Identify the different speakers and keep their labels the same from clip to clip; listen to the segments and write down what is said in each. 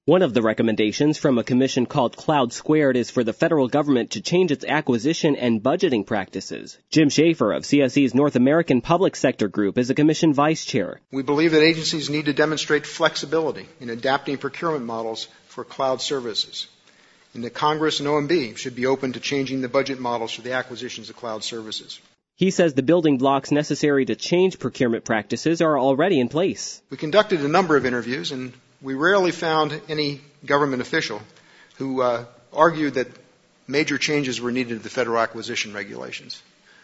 Speaker 1: One of the recommendations from a commission called Cloud Squared is for the federal government to change its acquisition and budgeting practices. Jim Schaefer of CSE's North American Public Sector Group is a commission vice chair.
Speaker 2: We believe that agencies need to demonstrate flexibility in adapting procurement models for cloud services, and that Congress and OMB should be open to changing the budget models for the acquisitions of cloud services.
Speaker 1: He says the building blocks necessary to change procurement practices are already in place.
Speaker 2: We conducted a number of interviews, and we rarely found any government official who argued that major changes were needed to the federal acquisition regulations.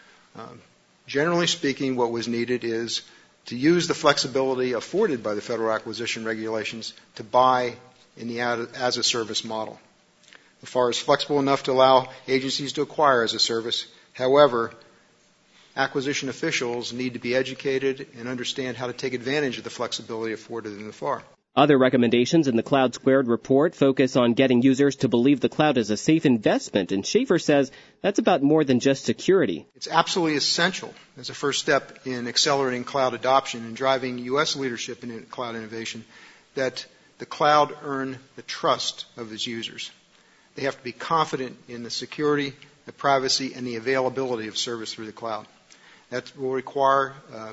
Speaker 2: Generally speaking, what was needed is to use the flexibility afforded by the federal acquisition regulations to buy in the as-a-service model. The FAR is flexible enough to allow agencies to acquire as a service. However, acquisition officials need to be educated and understand how to take advantage of the flexibility afforded in the FAR.
Speaker 1: Other recommendations in the Cloud Squared report focus on getting users to believe the cloud is a safe investment, and Schaefer says that's about more than just security.
Speaker 2: It's absolutely essential as a first step in accelerating cloud adoption and driving U.S. leadership in cloud innovation that the cloud earn the trust of its users. They have to be confident in the security, the privacy, and the availability of service through the cloud. That will require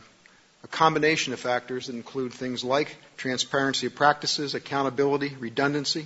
Speaker 2: a combination of factors that include things like transparency of practices, accountability, redundancy,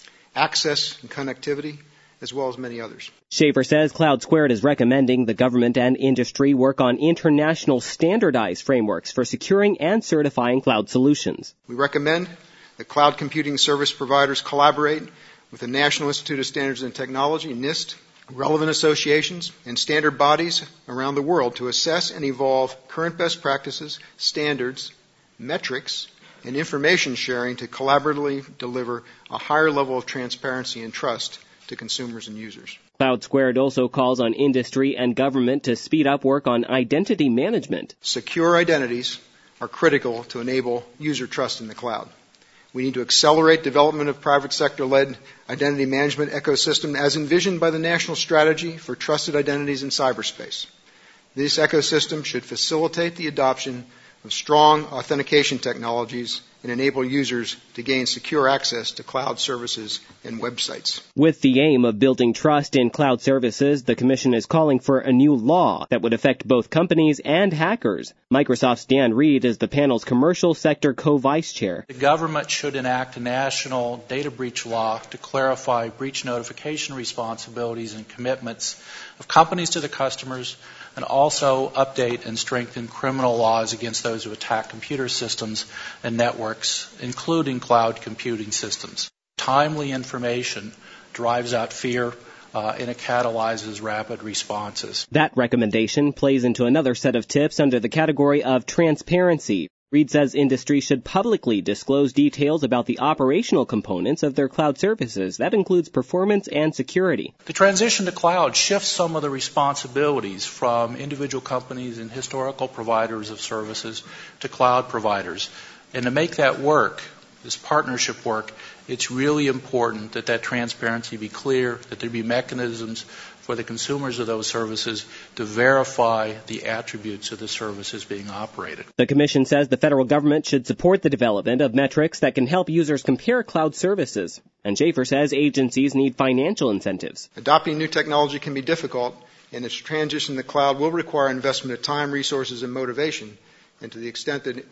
Speaker 2: access and connectivity, as well as many others.
Speaker 1: Schaefer says Cloud Squared is recommending the government and industry work on international standardized frameworks for securing and certifying cloud solutions.
Speaker 2: We recommend that cloud computing service providers collaborate with the National Institute of Standards and Technology, NIST, relevant associations, and standard bodies around the world to assess and evolve current best practices, standards, metrics, and information sharing to collaboratively deliver a higher level of transparency and trust to consumers and users.
Speaker 1: Cloud Squared also calls on industry and government to speed up work on identity management.
Speaker 2: Secure identities are critical to enable user trust in the cloud. We need to accelerate development of private sector-led identity management ecosystem as envisioned by the National Strategy for Trusted Identities in Cyberspace. This ecosystem should facilitate the adoption of strong authentication technologies and enable users to gain secure access to cloud services and websites.
Speaker 1: With the aim of building trust in cloud services, the Commission is calling for a new law that would affect both companies and hackers. Microsoft's Dan Reed is the panel's commercial sector co-vice chair.
Speaker 3: The government should enact a national data breach law to clarify breach notification responsibilities and commitments of companies to the customers, and also update and strengthen criminal laws against those who attack computer systems and networks, including cloud computing systems. Timely information drives out fear and it catalyzes rapid responses.
Speaker 1: That recommendation plays into another set of tips under the category of transparency. Reed says industry should publicly disclose details about the operational components of their cloud services. That includes performance and security.
Speaker 3: The transition to cloud shifts some of the responsibilities from individual companies and historical providers of services to cloud providers. And to make that work, this partnership work, it's really important that that transparency be clear, that there be mechanisms for the consumers of those services to verify the attributes of the services being operated.
Speaker 1: The Commission says the federal government should support the development of metrics that can help users compare cloud services. And Schaefer says agencies need financial incentives.
Speaker 2: Adopting new technology can be difficult, and its transition to the cloud will require investment of time, resources, and motivation. And to the extent that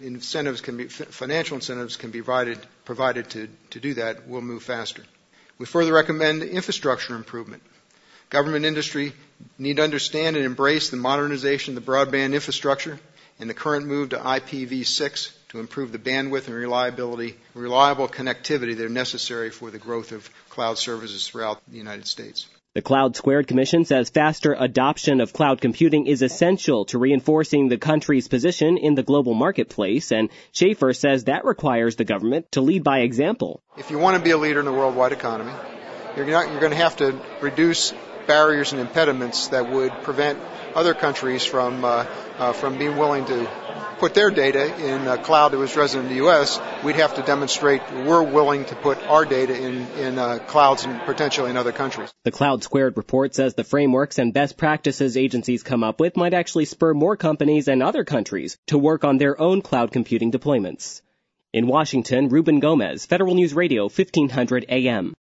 Speaker 2: financial incentives can be provided to do that, we'll move faster. We further recommend infrastructure improvement. Government industry need to understand and embrace the modernization of the broadband infrastructure and the current move to IPv6 to improve the bandwidth and reliable connectivity that are necessary for the growth of cloud services throughout the United States.
Speaker 1: The Cloud Squared Commission says faster adoption of cloud computing is essential to reinforcing the country's position in the global marketplace, and Schaefer says that requires the government to lead by example.
Speaker 2: If you want to be a leader in the worldwide economy, you're going to have to reduce barriers and impediments that would prevent other countries from being willing to put their data in a cloud that was resident in the U.S. We'd have to demonstrate we're willing to put our data in clouds and potentially in other countries.
Speaker 1: The Cloud Squared report says the frameworks and best practices agencies come up with might actually spur more companies and other countries to work on their own cloud computing deployments. In Washington, Ruben Gomez, Federal News Radio, 1500 AM.